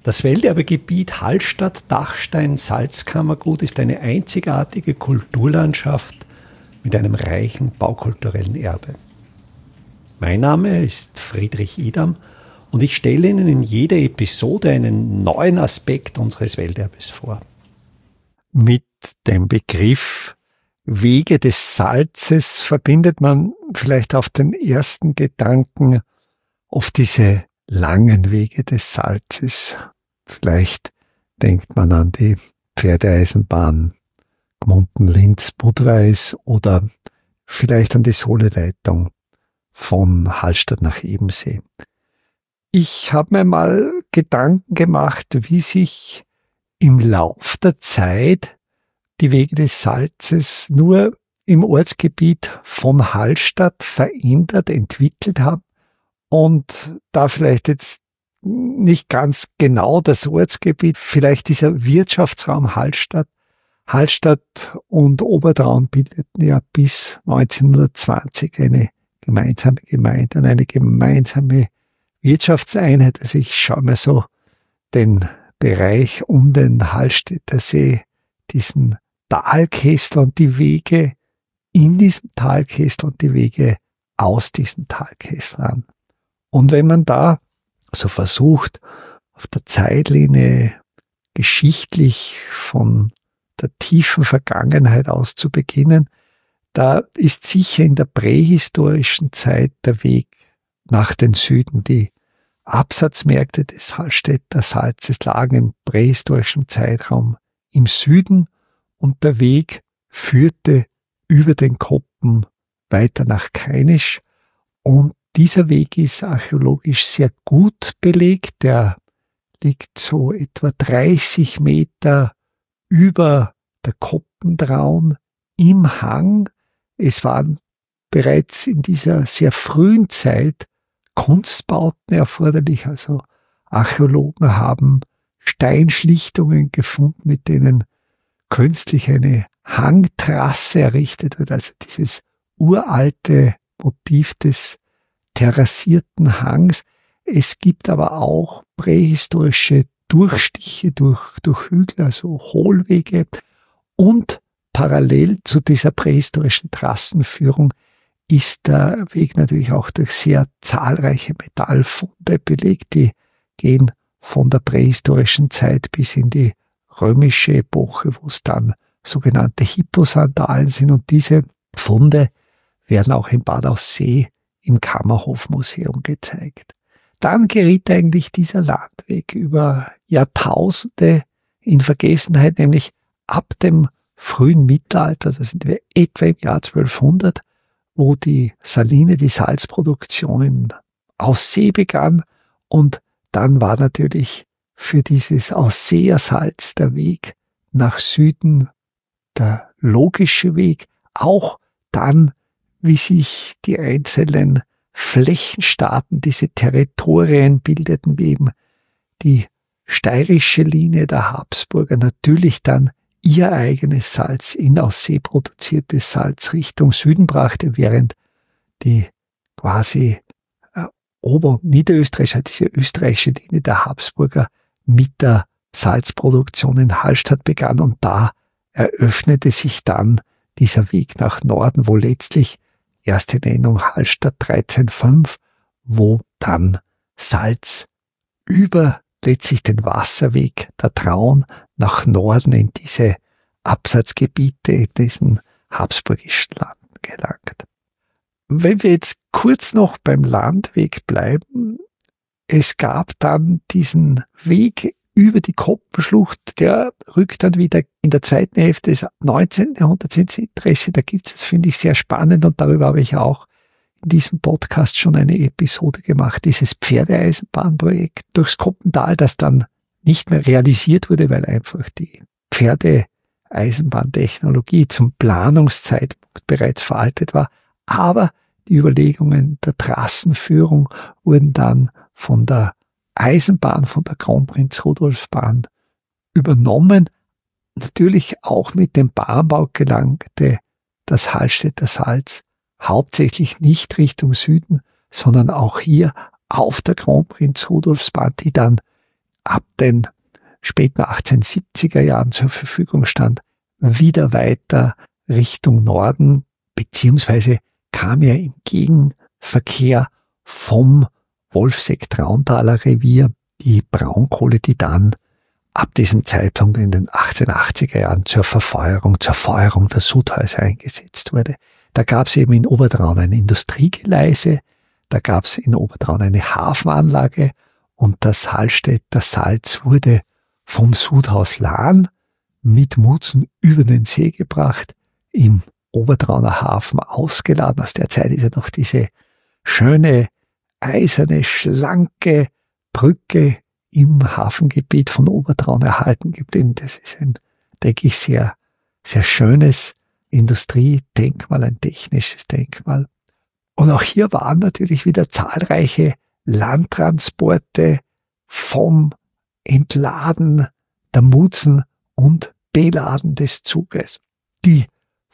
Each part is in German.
Das Welterbegebiet Hallstatt-Dachstein-Salzkammergut ist eine einzigartige Kulturlandschaft mit einem reichen baukulturellen Erbe. Mein Name ist Friedrich Idam und ich stelle Ihnen in jeder Episode einen neuen Aspekt unseres Welterbes vor. Mit dem Begriff Wege des Salzes verbindet man vielleicht auf den ersten Gedanken oft diese langen Wege des Salzes. Vielleicht denkt man an die Pferdeeisenbahn Gmunden-Linz-Budweis oder vielleicht an die Sohleleitung von Hallstatt nach Ebensee. Ich habe mir mal Gedanken gemacht, wie sich im Lauf der Zeit die Wege des Salzes nur im Ortsgebiet von Hallstatt verändert, entwickelt haben und da vielleicht jetzt nicht ganz genau das Ortsgebiet, vielleicht dieser Wirtschaftsraum Hallstatt. Hallstatt und Obertraun bildeten ja bis 1920 eine gemeinsame Gemeinde und eine gemeinsame Wirtschaftseinheit. Also ich schaue mir so den Bereich um den Hallstätter See, diesen Talkessel und die Wege in diesem Talkessel und die Wege aus diesem Talkessel an. Und wenn man da so versucht, auf der Zeitlinie geschichtlich von der tiefen Vergangenheit aus zu beginnen, da ist sicher in der prähistorischen Zeit der Weg nach den Süden. Die Absatzmärkte des Hallstätter Salzes lagen im prähistorischen Zeitraum im Süden und der Weg führte über den Koppen weiter nach Kainisch und dieser Weg ist archäologisch sehr gut belegt. Der liegt so etwa 30 Meter über der Koppentraun im Hang. Es waren bereits in dieser sehr frühen Zeit Kunstbauten erforderlich. Also Archäologen haben Steinschlichtungen gefunden, mit denen künstlich eine Hangtrasse errichtet wird. Also dieses uralte Motiv des terrassierten Hangs. Es gibt aber auch prähistorische Durchstiche durch Hügel, also Hohlwege. Und parallel zu dieser prähistorischen Trassenführung ist der Weg natürlich auch durch sehr zahlreiche Metallfunde belegt. Die gehen von der prähistorischen Zeit bis in die römische Epoche, wo es dann sogenannte Hipposandalen sind. Und diese Funde werden auch in Bad Aussee im Kammerhofmuseum gezeigt. Dann geriet eigentlich dieser Landweg über Jahrtausende in Vergessenheit, nämlich ab dem frühen Mittelalter, da sind wir etwa im Jahr 1200, wo die Saline, die Salzproduktion in Aussee begann und dann war natürlich für dieses Ausseer Salz der Weg nach Süden der logische Weg, auch dann, wie sich die einzelnen Flächenstaaten, diese Territorien bildeten, wie eben die steirische Linie der Habsburger natürlich dann ihr eigenes Salz in Aussee produziertes Salz Richtung Süden brachte, während die quasi Ober- und Niederösterreich, diese österreichische Linie der Habsburger mit der Salzproduktion in Hallstatt begann und da eröffnete sich dann dieser Weg nach Norden, wo letztlich erste Nennung Hallstatt 13,5, wo dann Salz über letztlich den Wasserweg der Traun nach Norden in diese Absatzgebiete in diesen habsburgischen Landen gelangt. Wenn wir jetzt kurz noch beim Landweg bleiben, es gab dann diesen Weg über die Koppenschlucht, der rückt dann wieder in der zweiten Hälfte des 19. Jahrhunderts ins Interesse. Da gibt es, das finde ich sehr spannend und darüber habe ich auch in diesem Podcast schon eine Episode gemacht, dieses Pferdeeisenbahnprojekt durchs Koppental, das dann nicht mehr realisiert wurde, weil einfach die Pferdeeisenbahntechnologie zum Planungszeitpunkt bereits veraltet war. Aber die Überlegungen der Trassenführung wurden dann von der Eisenbahn, von der Kronprinz-Rudolf-Bahn übernommen. Natürlich auch mit dem Bahnbau gelangte das Hallstätter Salz hauptsächlich nicht Richtung Süden, sondern auch hier auf der Kronprinz-Rudolfs-Bahn, die dann ab den späten 1870er Jahren zur Verfügung stand, wieder weiter Richtung Norden, beziehungsweise kam er im Gegenverkehr vom Wolfseck-Trauntaler Revier die Braunkohle, die dann ab diesem Zeitpunkt in den 1880er Jahren zur Feuerung der Sudhäuser eingesetzt wurde. Da gab es eben in Obertraun ein Industriegeleise, da gab es in Obertraun eine Hafenanlage und das Hallstätter Salz wurde vom Sudhaus Lahn mit Mutzen über den See gebracht, im Obertrauner Hafen ausgeladen. Aus der Zeit ist ja noch diese schöne, eiserne, schlanke Brücke im Hafengebiet von Obertraun erhalten geblieben. Das ist ein, denke ich, sehr, sehr schönes Industriedenkmal, ein technisches Denkmal. Und auch hier waren natürlich wieder zahlreiche Landtransporte vom Entladen der Mutzen und Beladen des Zuges. Die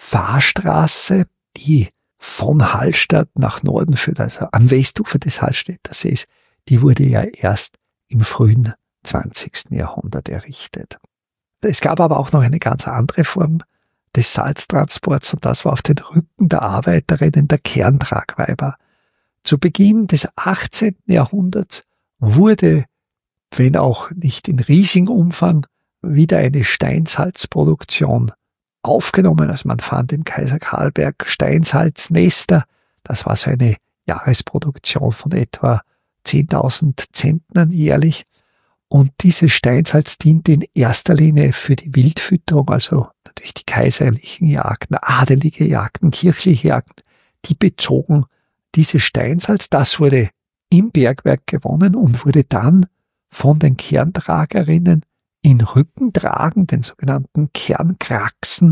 Fahrstraße, die von Hallstatt nach Norden führt, also am Westufer des Hallstätter Sees, die wurde ja erst im frühen 20. Jahrhundert errichtet. Es gab aber auch noch eine ganz andere Form des Salztransports und das war auf den Rücken der Arbeiterinnen, der Kerntragweiber. Zu Beginn des 18. Jahrhunderts wurde, wenn auch nicht in riesigem Umfang, wieder eine Steinsalzproduktion aufgenommen. Also man fand im Kaiser Karlberg Steinsalznester. Das war so eine Jahresproduktion von etwa 10.000 Zentnern jährlich. Und dieses Steinsalz diente in erster Linie für die Wildfütterung, also natürlich die kaiserlichen Jagden, adelige Jagden, kirchliche Jagden, die bezogen dieses Steinsalz. Das wurde im Bergwerk gewonnen und wurde dann von den Kerntragerinnen in Rückentragen, den sogenannten Kernkraxen,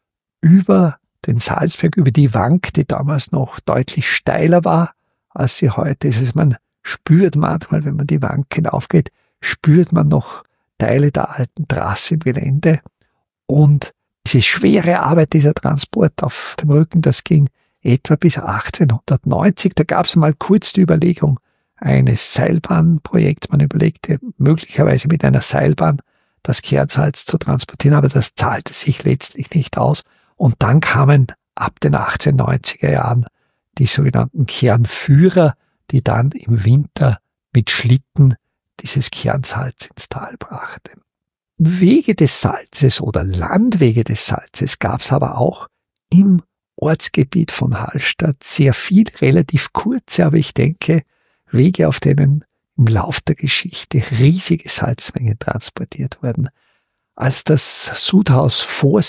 über den Salzberg, über die Wank, die damals noch deutlich steiler war, als sie heute ist. Man spürt manchmal, wenn man die Wank hinaufgeht, spürt man noch Teile der alten Trasse im Gelände. Und diese schwere Arbeit, dieser Transport auf dem Rücken, das ging etwa bis 1890. Da gab es mal kurz die Überlegung eines Seilbahnprojekts. Man überlegte, möglicherweise mit einer Seilbahn das Kernsalz zu transportieren, aber das zahlte sich letztlich nicht aus. Und dann kamen ab den 1890er Jahren die sogenannten Kernführer, die dann im Winter mit Schlitten dieses Kernsalz ins Tal brachte. Wege des Salzes oder Landwege des Salzes gab es aber auch im Ortsgebiet von Hallstatt sehr viel, relativ kurze, aber ich denke, Wege, auf denen im Lauf der Geschichte riesige Salzmengen transportiert wurden. Als das Sudhaus vor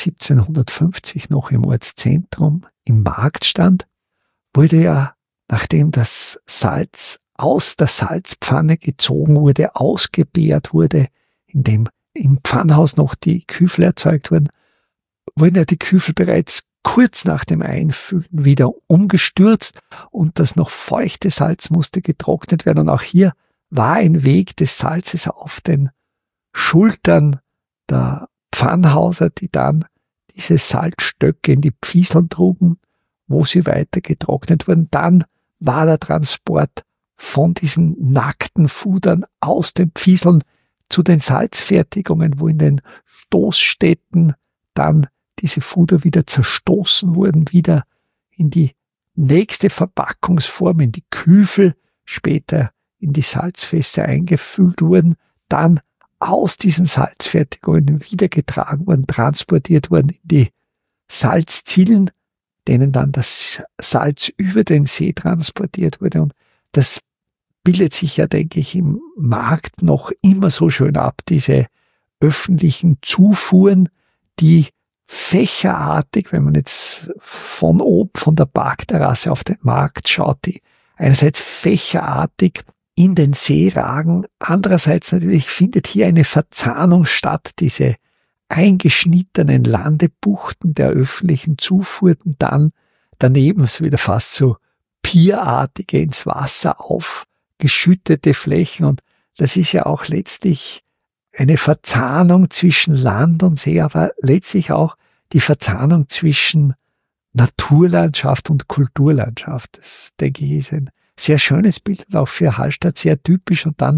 1750 noch im Ortszentrum im Markt stand, wurde ja, nachdem das Salz aus der Salzpfanne gezogen wurde, ausgebeert wurde, indem im Pfannhaus noch die Küfel erzeugt wurden, wurden ja die Küfel bereits kurz nach dem Einfüllen wieder umgestürzt und das noch feuchte Salz musste getrocknet werden. Und auch hier war ein Weg des Salzes auf den Schultern der Pfannhauser, die dann diese Salzstöcke in die Pfieseln trugen, wo sie weiter getrocknet wurden. Dann war der Transport von diesen nackten Fudern aus den Pfieseln zu den Salzfertigungen, wo in den Stoßstätten dann diese Fuder wieder zerstoßen wurden, wieder in die nächste Verpackungsform, in die Küfel, später in die Salzfässer eingefüllt wurden, dann aus diesen Salzfertigungen wieder getragen wurden, transportiert wurden in die Salzzillen, denen dann das Salz über den See transportiert wurde. Und das bildet sich ja, denke ich, im Markt noch immer so schön ab, diese öffentlichen Zufuhren, die fächerartig, wenn man jetzt von oben, von der Parkterrasse auf den Markt schaut, die einerseits fächerartig in den See ragen, andererseits natürlich findet hier eine Verzahnung statt, diese eingeschnittenen Landebuchten der öffentlichen Zufuhren, dann daneben so wieder fast so pierartige ins Wasser aufgeschüttete Flächen, und das ist ja auch letztlich eine Verzahnung zwischen Land und See, aber letztlich auch die Verzahnung zwischen Naturlandschaft und Kulturlandschaft. Das, denke ich, ist ein sehr schönes Bild und auch für Hallstatt sehr typisch. Und dann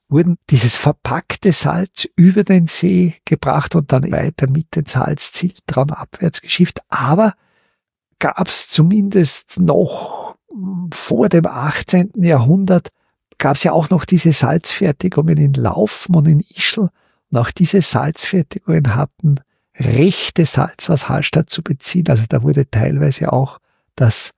wurden dieses verpackte Salz über den See gebracht und dann weiter mit den Salzzieltraun abwärts geschifft. Aber gab es zumindest noch vor dem 18. Jahrhundert, gab es ja auch noch diese Salzfertigungen in Laufen und in Ischl. Und auch diese Salzfertigungen hatten Rechte, Salz aus Hallstatt zu beziehen. Also da wurde teilweise auch das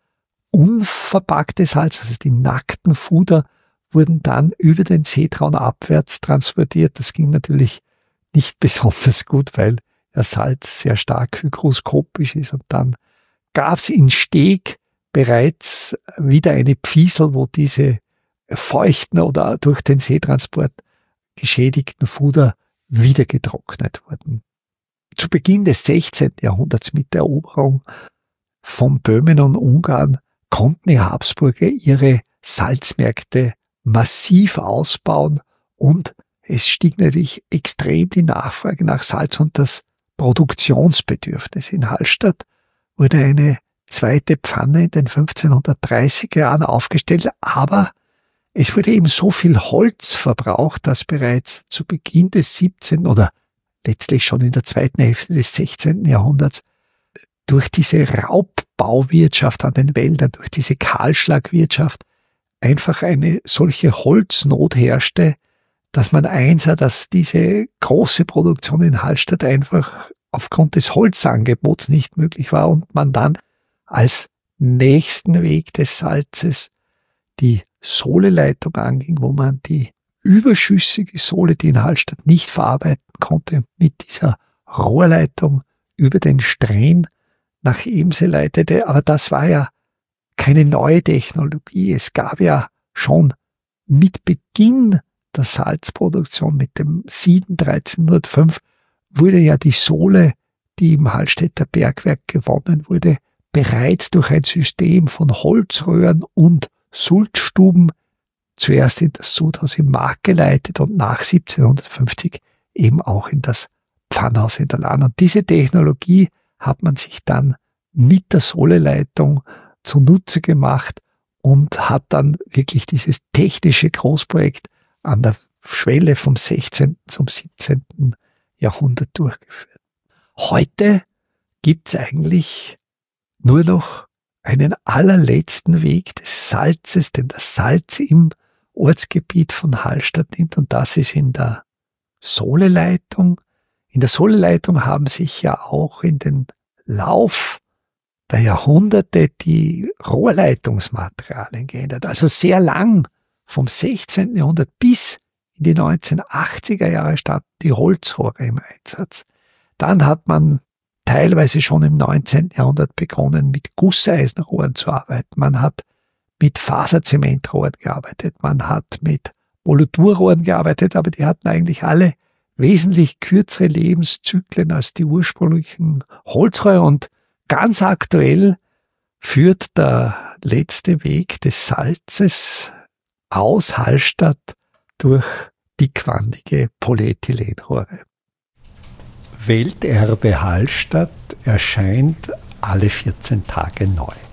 unverpackte Salz, also die nackten Fuder, wurden dann über den Seetraun abwärts transportiert. Das ging natürlich nicht besonders gut, weil ja Salz sehr stark hygroskopisch ist. Und dann gab es in Steg bereits wieder eine Pfiesel, wo diese feuchten oder durch den Seetransport geschädigten Fuder wieder getrocknet wurden. Zu Beginn des 16. Jahrhunderts mit der Eroberung von Böhmen und Ungarn konnten die Habsburger ihre Salzmärkte massiv ausbauen und es stieg natürlich extrem die Nachfrage nach Salz und das Produktionsbedürfnis. In Hallstatt wurde eine zweite Pfanne in den 1530er Jahren aufgestellt, aber es wurde eben so viel Holz verbraucht, dass bereits zu Beginn des 17. oder letztlich schon in der zweiten Hälfte des 16. Jahrhunderts durch diese Raubbauwirtschaft an den Wäldern, durch diese Kahlschlagwirtschaft einfach eine solche Holznot herrschte, dass man einsah, dass diese große Produktion in Hallstatt einfach aufgrund des Holzangebots nicht möglich war und man dann als nächsten Weg des Salzes die Sohleleitung anging, wo man die überschüssige Sohle, die in Hallstatt nicht verarbeiten konnte, mit dieser Rohrleitung über den Stren nach Ebensee leitete. Aber das war ja keine neue Technologie. Es gab ja schon mit Beginn der Salzproduktion, mit dem Sieden 1305, wurde ja die Sohle, die im Hallstätter Bergwerk gewonnen wurde, bereits durch ein System von Holzröhren und Sulzstuben zuerst in das Sudhaus im Mark geleitet und nach 1750 eben auch in das Pfannhaus in der Lahn. Und diese Technologie hat man sich dann mit der Sohleleitung zunutze gemacht und hat dann wirklich dieses technische Großprojekt an der Schwelle vom 16. zum 17. Jahrhundert durchgeführt. Heute gibt's eigentlich nur noch einen allerletzten Weg des Salzes, den das Salz im Ortsgebiet von Hallstatt nimmt, und das ist in der Sohleleitung. In der Sohleleitung haben sich ja auch in den Lauf der Jahrhunderte die Rohrleitungsmaterialien geändert. Also sehr lang, vom 16. Jahrhundert bis in die 1980er Jahre standen die Holzrohre im Einsatz. Dann hat man teilweise schon im 19. Jahrhundert begonnen, mit Gusseisenrohren zu arbeiten. Man hat mit Faserzementrohren gearbeitet, man hat mit Polydurrohren gearbeitet, aber die hatten eigentlich alle wesentlich kürzere Lebenszyklen als die ursprünglichen Holzrohre. Und ganz aktuell führt der letzte Weg des Salzes aus Hallstatt durch dickwandige Polyethylenrohre. Welterbe Hallstatt erscheint alle 14 Tage neu.